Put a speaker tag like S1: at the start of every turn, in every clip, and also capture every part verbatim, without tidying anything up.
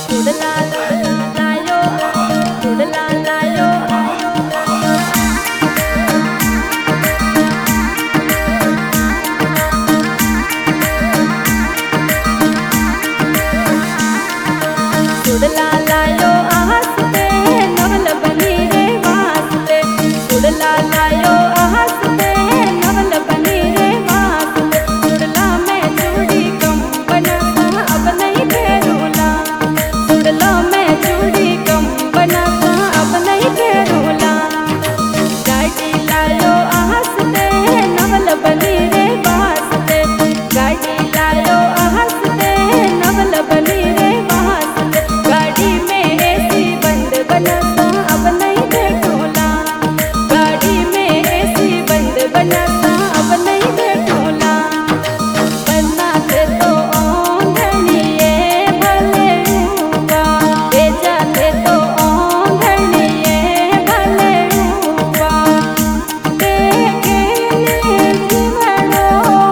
S1: सुडला लायो सुडला लायो सुडला लायो आहस्ते नवल बनी रे वास्ते सुडला लायो आहस्ते नवल बनी रे वास्ते सुडला में चूड़ी कम बना अब नहीं फेरूला सुडला में चूड़ी कम बना अब नहीं फेरूला गाड़ी लायो आहस्ते नवल बनी रे वास्ते गाड़ी लायो आहस्ते नवल बनी रे वास्ते गाड़ी में एसी बंद बना अब नहीं बैठोला गाड़ी में एसी बंद बना अब नहीं बैठोला बनना थे तो ओंघनिए भले हुआ बेचा थे तो ओंघनिए भले हुआ देखे जीवनो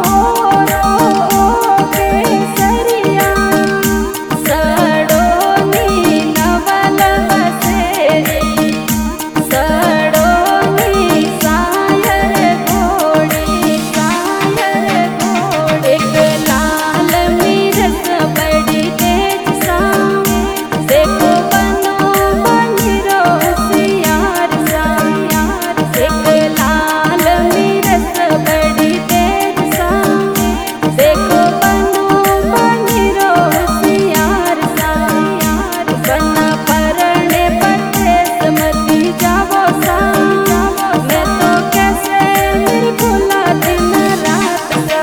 S1: रो के सरिया सड़ोनी नवल बसेरी सड़ोनी सायर घोड़ी सायर घोड़ी एक लाल मीरस बड़ी तेज सा देखो बनो बनिरो सियार सा एक लाल मीरस बड़ी तेज सा देखो बनो बनिरो सियार सा बना परने पत्ते समती जावो सा मैं तो कैसे मेरी भूला दिन रात सा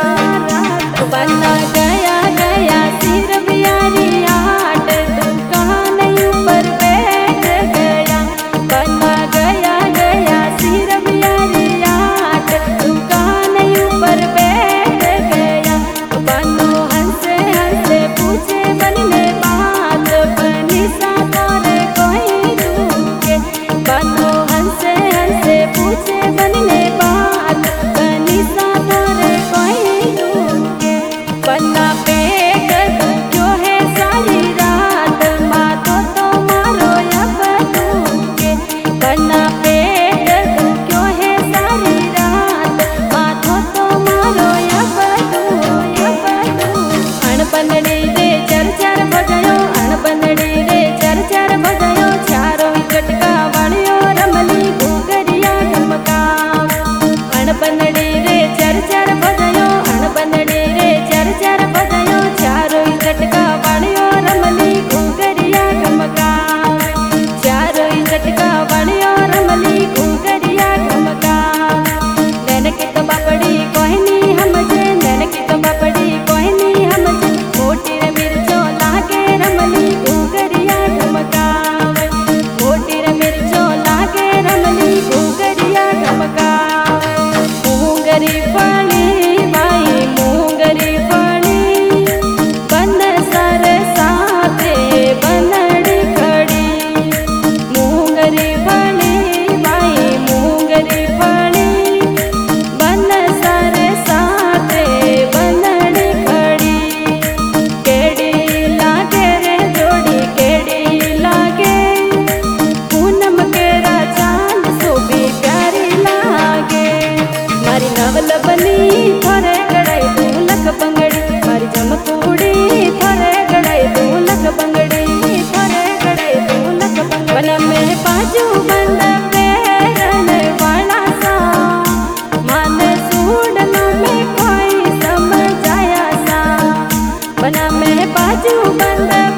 S1: बना गया गया सिर बियारी आट दुकान ऊपर बैठ गया बना गया गया सिर बियारी आट दुकान ऊपर बैठ गया बनो हंसे हंसे पूछे बनने बात बनी सा तोरे कोई दूके बनो हंसे हंसे पूछे बनने बात बनी सा तोरे कोई दूके बन्ना पेट क्यों है सारी रात मातो तो मारो अब दूके बन्ना पेट क्यों है सारी रात मातो तो मारो अब दू अब दू अणबंदड़ी रे चर चर बजायो अणबंदड़ी रे चर चर बजायो चारो झटका वालियो रमली घूगरिया ढमका अणबंदड़ी रे चर चर बजायो अणबंदड़ी रे चर चर बजायो चारो झटका वालियो रमली घूगरिया ढमका चारो झटका वालियो रमली घूगरिया ढमका नैन की तो बापड़ी कोहनी हमजे नैन की तो बापड़ी कोहनी हमजे मोटी रे मिर्चो लागे रमली घूगरिया ढमका मोटी रे मिर्चो लागे रमली घूगरिया ढमका मूंगरी फली भाई मूंगरी फली बन सर साथे बनड़ी खड़ी मूंगरी फली भाई मूंगरी फली बन सर साथे बनड़ी खड़ी केड़ी लागे रे जोड़ी केड़ी लागे पूनम केरा चांद सोबी प्यारी लागे मारी नवल बनी थोरे गड़ाई दू लख बंगड़ी मारी जमकूड़ी थोरे गड़ाई दू लख बंगड़ी थोरे गड़ाई दू लख बंगड़ी बन में बाजू बंद पेरन वाला सा मन सूडला में कोई समझाया सा बन में बाजू बंद